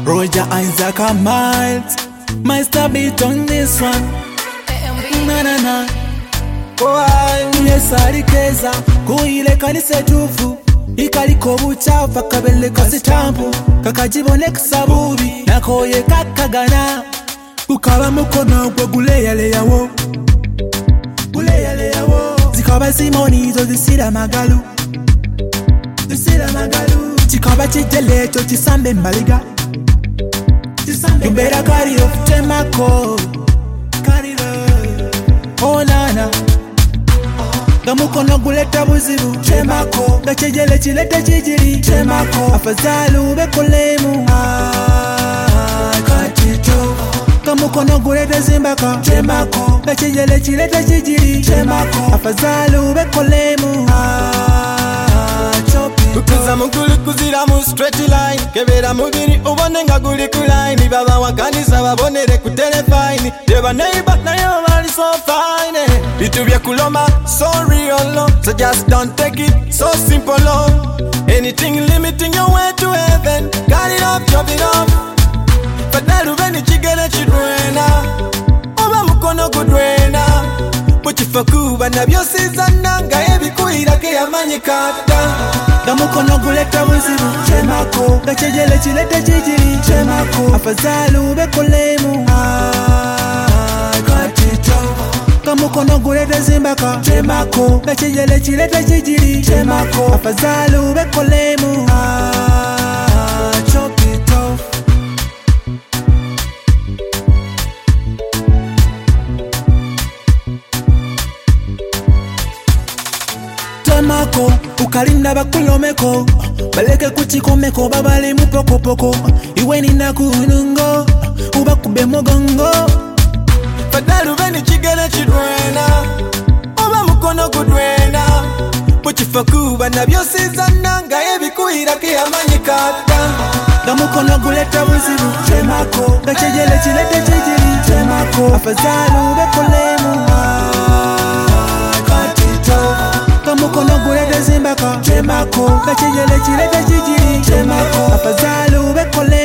Roger Isaac and Miles, Master beat on this one. Na na na. Yes alikeza kuile kanisa tufu ikaliko buchafu akabele kasitampu kakajibone kusabubi nakoye kakagana ukaba mukono gwe guleyale yawo zikaba simoni zo zisira magalu chikaba chijelecho chisambe mbaliga yumbera kariro temako oh nana gamukono guleta buzibu temako gachejele chileta chijiri temako afadhali ubekolemu katito gamukono guleta zimbaka temako gachejele chileta chijiri temako afadhali ubekolemu Kukuza muguli kuzira mu straight line kebera mubiri ubone nga guli ku line baba wakanisa babonere ku telefine deba neighbor nayo bali so fine bitu bya kuloma so real so just don't take it so simple anything limiting your way to heaven got it up chop it up fadalu beni chigere chidwena oba mukono gudwena muchifakuba nabyo sizana nga ebikuira ke yamanyikata gamukono guleta buzibu temako gachejele chileta chijiri temako afadhali ubekolemu katito gamukono guleta zimbaka temako gachejele chileta chijiri temako afadhali ubekolemu chopito temako ukalinda bakulomeko baleke kuchikomeko babale mupokopoko iwe nina kunungo ubakube mogongo fadalu beni chigere chidwena oba mukono gudwena muchifakuba nabyo sizana nga ebikuira ke yamanyikata gamukono guleta buzibu temako gachejele chilete chijiri temako afadhali ubekolemu gamukono guleta zimbaka temako gachejele chilete chijiri temako afadhali ubekolemu